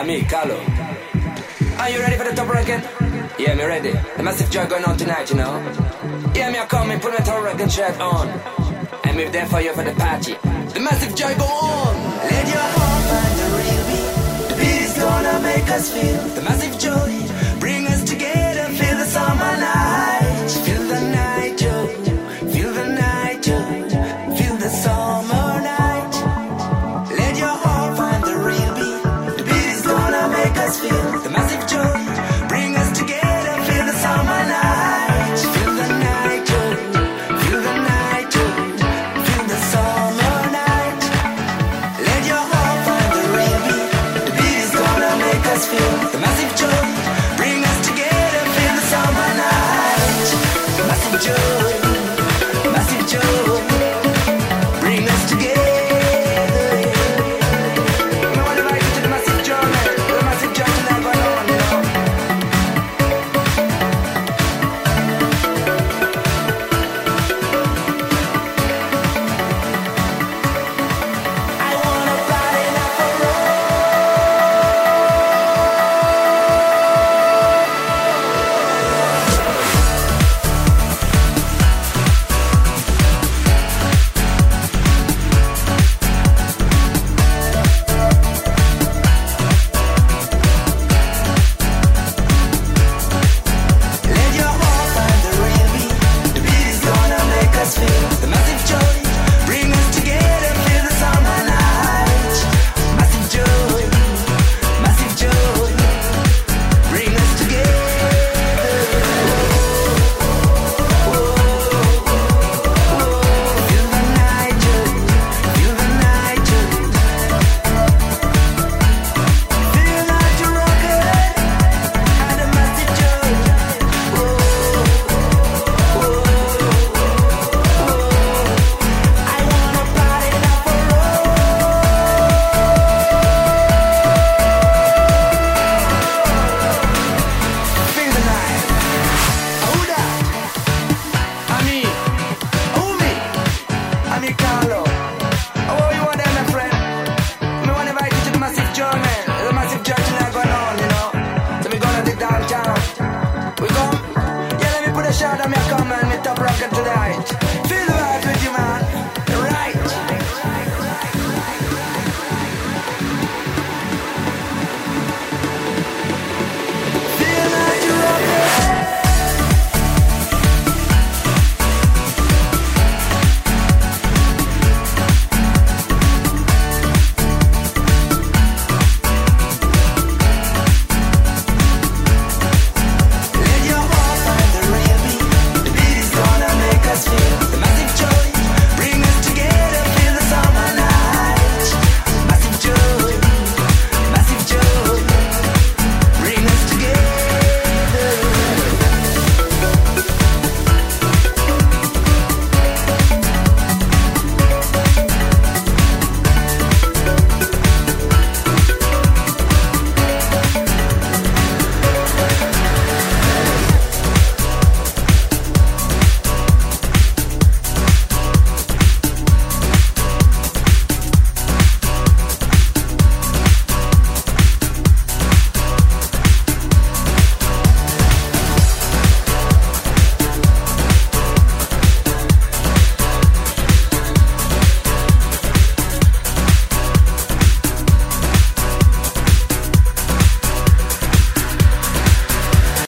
me, Carlo. Are you ready for the top record? Yeah, me ready. The massive joy going on tonight, you know. Yeah, me a coming, put my top record shirt on. And we're there for you for the party. The massive joy go on. Let your heart find the real beat. The beat is gonna make us feel. The massive